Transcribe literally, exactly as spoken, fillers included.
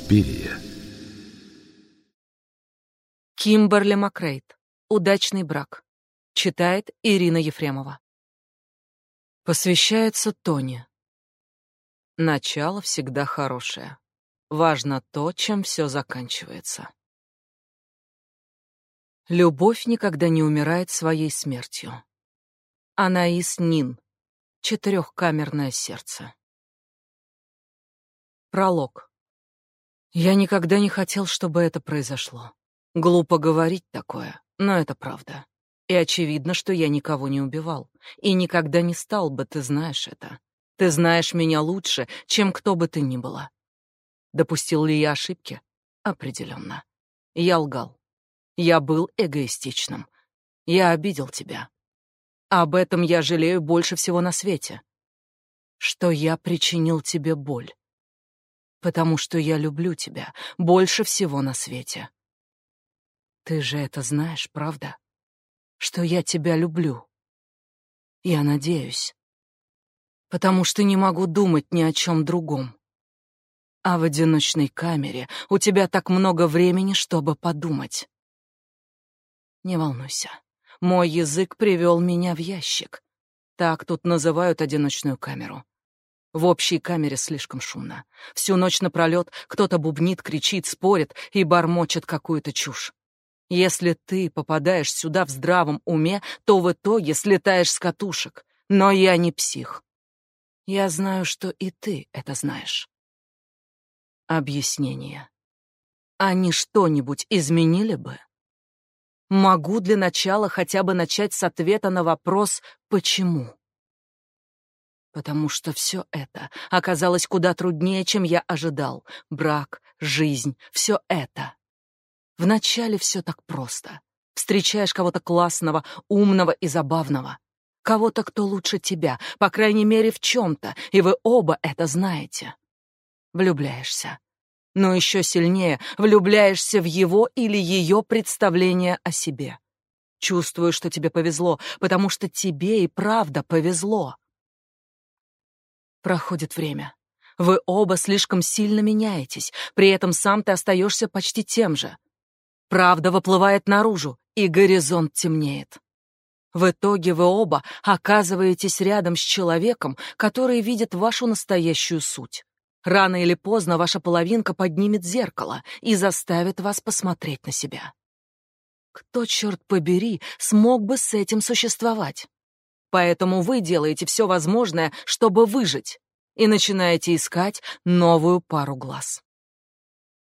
Суспирия. Кимберли Макрейт. Удачный брак. Читает Ирина Ефремова. Посвящается Тони. Начало всегда хорошее. Важно то, чем все заканчивается. Любовь никогда не умирает своей смертью. Анаис Нин. Четырехкамерное сердце. Пролог. Я никогда не хотел, чтобы это произошло. Глупо говорить такое, но это правда. И очевидно, что я никого не убивал. И никогда не стал бы, ты знаешь это. Ты знаешь меня лучше, чем кто бы ты ни была. Допустил ли я ошибки? Определенно. Я лгал. Я был эгоистичным. Я обидел тебя. Об этом я жалею больше всего на свете. Что я причинил тебе боль. Потому что я люблю тебя больше всего на свете. Ты же это знаешь, правда? Что я тебя люблю. Я надеюсь. Потому что не могу думать ни о чем другом. А в одиночной камере у тебя так много времени, чтобы подумать. Не волнуйся. Мой язык привел меня в ящик. Так тут называют одиночную камеру. В общей камере слишком шумно. Всю ночь напролет кто-то бубнит, кричит, спорит и бормочет какую-то чушь. Если ты попадаешь сюда в здравом уме, то в итоге слетаешь с катушек. Но я не псих. Я знаю, что и ты это знаешь. Объяснение. Они что-нибудь изменили бы? Могу для начала хотя бы начать с ответа на вопрос «почему?». Потому что все это оказалось куда труднее, чем я ожидал. Брак, жизнь, все это. Вначале все так просто. Встречаешь кого-то классного, умного и забавного. Кого-то, кто лучше тебя, по крайней мере, в чем-то, и вы оба это знаете. Влюбляешься. Но еще сильнее влюбляешься в его или ее представление о себе. Чувствую, что тебе повезло, потому что тебе и правда повезло. Проходит время. Вы оба слишком сильно меняетесь, при этом сам ты остаешься почти тем же. Правда выплывает наружу, и горизонт темнеет. В итоге вы оба оказываетесь рядом с человеком, который видит вашу настоящую суть. Рано или поздно ваша половинка поднимет зеркало и заставит вас посмотреть на себя. Кто, черт побери, смог бы с этим существовать? Поэтому вы делаете все возможное, чтобы выжить, и начинаете искать новую пару глаз.